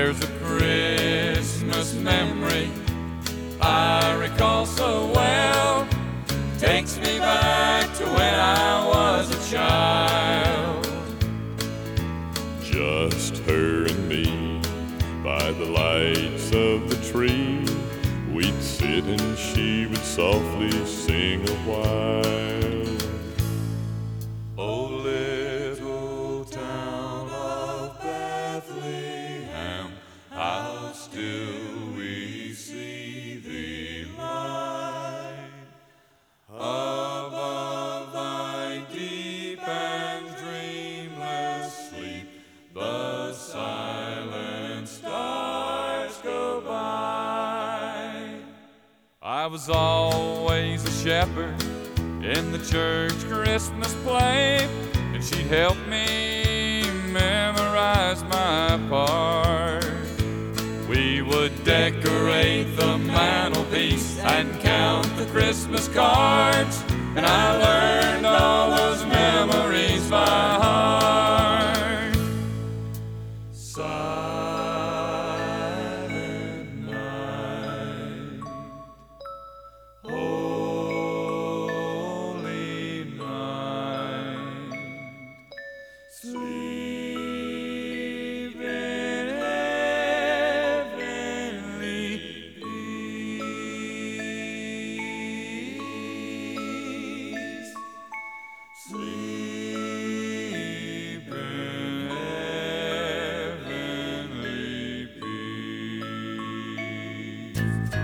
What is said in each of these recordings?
There's a Christmas memory I recall so well, takes me back to when I was a child. Just her and me by the lights of the tree, we'd sit and she would softly sing a while. Oh, little town of Bethlehem, how still we see thee lie above thy deep and dreamless sleep. The silent stars go by. I was always a shepherd in the church Christmas play, and she'd help me memorize my part. We would decorate the mantelpiece and count the Christmas cards, and I learned all those memories by heart. Silent night, holy night, sleep in heavenly peace. Sleep in heavenly peace.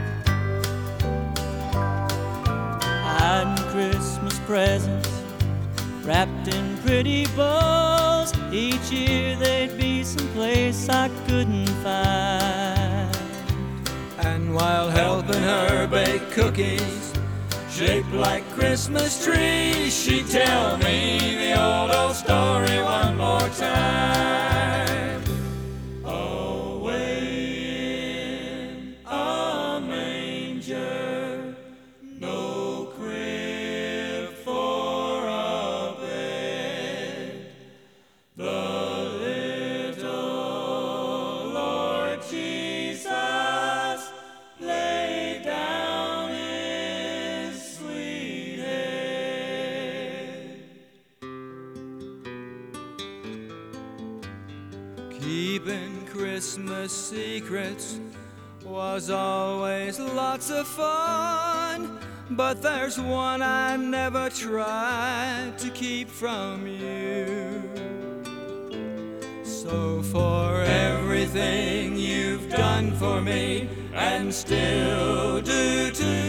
Hiding Christmas presents wrapped in pretty bows. Each year they'd be someplace I couldn't find. And while helping her bake cookies shaped like Christmas trees, she'd tell me the old story one more time. Away in a manger, no crib for a bed, the little Lord Jesus laid down his sweet head. Keeping Christmas secrets was always lots of fun, but there's one I never tried to keep from you. So for everything you've done for me and still do to